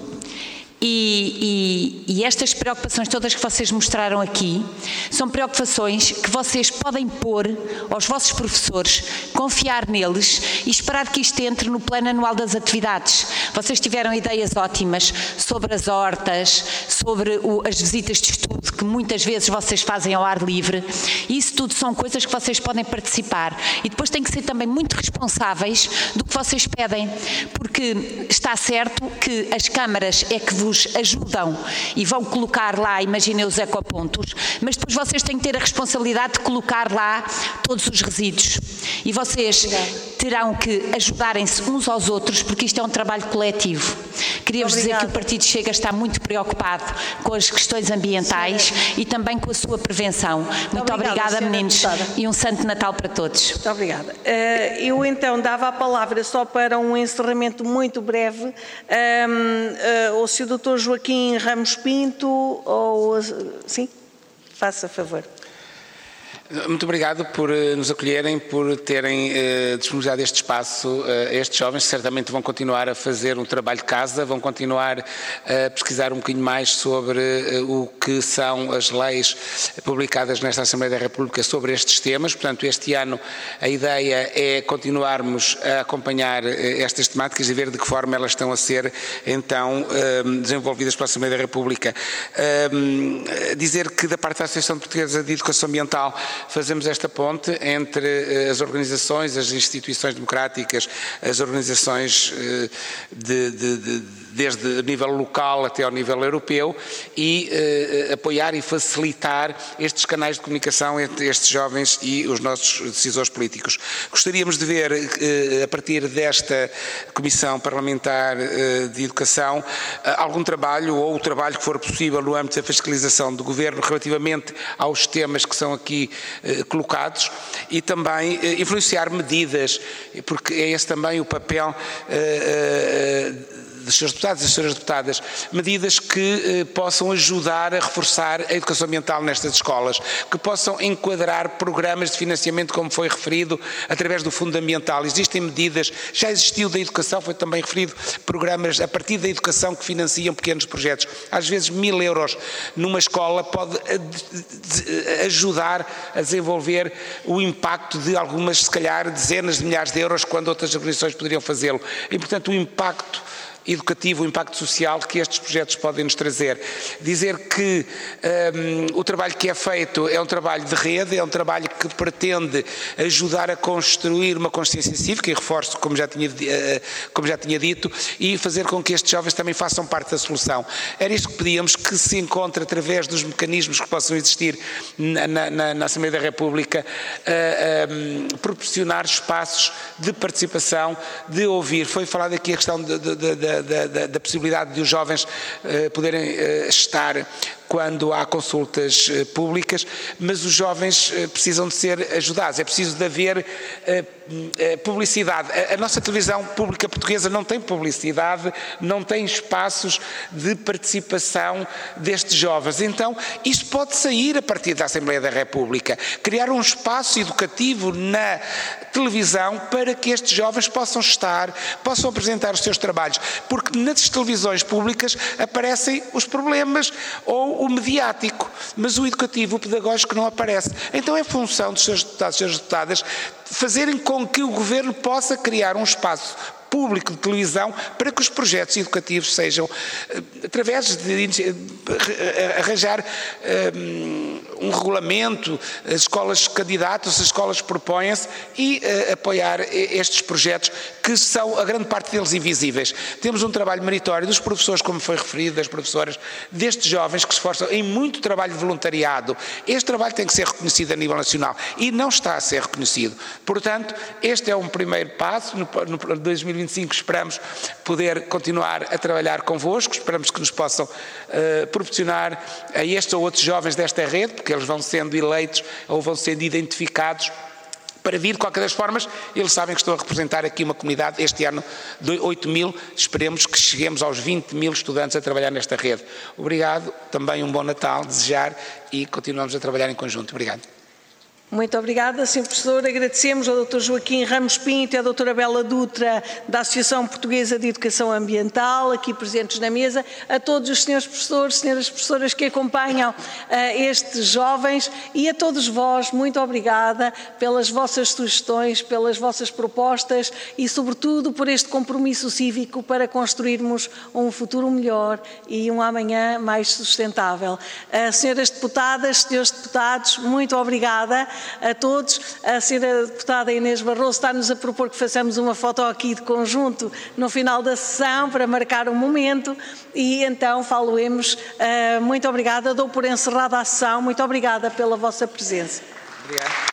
E estas preocupações todas que vocês mostraram aqui são preocupações que vocês podem pôr aos vossos professores, confiar neles e esperar que isto entre no plano anual das atividades. Vocês tiveram ideias ótimas sobre as hortas, sobre as visitas de estudo que muitas vezes vocês fazem ao ar livre. Isso tudo são coisas que vocês podem participar. E depois têm que ser também muito responsáveis do que vocês pedem, porque está certo que as câmaras é que vos ajudam e vão colocar lá, imaginem os ecopontos, mas depois vocês têm que ter a responsabilidade de colocar lá todos os resíduos. E vocês terão que ajudarem-se uns aos outros, porque isto é um trabalho coletivo. Queria-vos dizer que o Partido Chega está muito preocupado com as questões ambientais e também com a sua prevenção. Muito obrigada, meninos, e um Santo Natal para todos. Muito obrigada. Eu então dava a palavra só para um encerramento muito breve ao Sr. Dr. Joaquim Ramos Pinto, sim, faça favor. Muito obrigado por nos acolherem, por terem disponibilizado este espaço. Estes jovens certamente vão continuar a fazer um trabalho de casa, vão continuar a pesquisar um bocadinho mais sobre o que são as leis publicadas nesta Assembleia da República sobre estes temas. Portanto, este ano a ideia é continuarmos a acompanhar estas temáticas e ver de que forma elas estão a ser, então, desenvolvidas pela Assembleia da República. Dizer que da parte da Associação Portuguesa de Educação Ambiental fazemos esta ponte entre as organizações, as instituições democráticas, as organizações desde nível local até ao nível europeu e apoiar e facilitar estes canais de comunicação entre estes jovens e os nossos decisores políticos. Gostaríamos de ver, a partir desta Comissão Parlamentar de Educação, algum trabalho ou o trabalho que for possível no âmbito da fiscalização do Governo relativamente aos temas que são aqui colocados e também influenciar medidas, porque é esse também o papel dos senhores deputados e das senhoras deputadas, medidas que possam ajudar a reforçar a educação ambiental nestas escolas, que possam enquadrar programas de financiamento, como foi referido, através do Fundo Ambiental. Existem medidas, já existiu da educação, foi também referido, programas a partir da educação que financiam pequenos projetos. Às vezes 1000 euros numa escola pode ajudar a desenvolver o impacto de algumas, se calhar, dezenas de milhares de euros, quando outras organizações poderiam fazê-lo. E, portanto, o impacto educativo, o impacto social que estes projetos podem nos trazer. Dizer que o trabalho que é feito é um trabalho de rede, é um trabalho que pretende ajudar a construir uma consciência cívica, e reforço, como já tinha dito, e fazer com que estes jovens também façam parte da solução. Era isto que pedíamos, que se encontre através dos mecanismos que possam existir na Assembleia da República, proporcionar espaços de participação, de ouvir. Foi falado aqui a questão da possibilidade de os jovens poderem estar quando há consultas públicas, mas os jovens precisam de ser ajudados, é preciso de haver publicidade. A nossa televisão pública portuguesa não tem publicidade, não tem espaços de participação destes jovens. Então, isto pode sair a partir da Assembleia da República, criar um espaço educativo na televisão para que estes jovens possam estar, possam apresentar os seus trabalhos, porque nas televisões públicas aparecem os problemas ou o mediático, mas o educativo, o pedagógico não aparece. Então é função dos seus deputados e senhoras deputadas fazerem com que o Governo possa criar um espaço público de televisão para que os projetos educativos sejam, através de arranjar um regulamento, as escolas candidatam-se, as escolas propõem-se e apoiar estes projetos que são, a grande parte deles, invisíveis. Temos um trabalho meritório dos professores, como foi referido, das professoras, destes jovens que se esforçam em muito trabalho de voluntariado. Este trabalho tem que ser reconhecido a nível nacional e não está a ser reconhecido. Portanto, este é um primeiro passo. No 2025 esperamos poder continuar a trabalhar convosco, esperamos que nos possam proporcionar a estes ou outros jovens desta rede, porque eles vão sendo eleitos ou vão sendo identificados para vir. De qualquer das formas, eles sabem que estou a representar aqui uma comunidade, este ano de 8.000, esperemos que cheguemos aos 20.000 estudantes a trabalhar nesta rede. Obrigado, também um bom Natal, desejar, e continuamos a trabalhar em conjunto. Obrigado. Muito obrigada, Sr. Professor. Agradecemos ao Dr. Joaquim Ramos Pinto e à Dra. Bela Dutra, da Associação Portuguesa de Educação Ambiental, aqui presentes na mesa, a todos os senhores professores, senhoras professoras que acompanham estes jovens, e a todos vós, muito obrigada pelas vossas sugestões, pelas vossas propostas e, sobretudo, por este compromisso cívico para construirmos um futuro melhor e um amanhã mais sustentável. Senhoras deputadas, senhores deputados, muito obrigada a todos. A senhora deputada Inês Barroso está-nos a propor que façamos uma foto aqui de conjunto no final da sessão para marcar um momento, e então falo-emos. Muito obrigada, dou por encerrada a sessão. Muito obrigada pela vossa presença. Obrigado.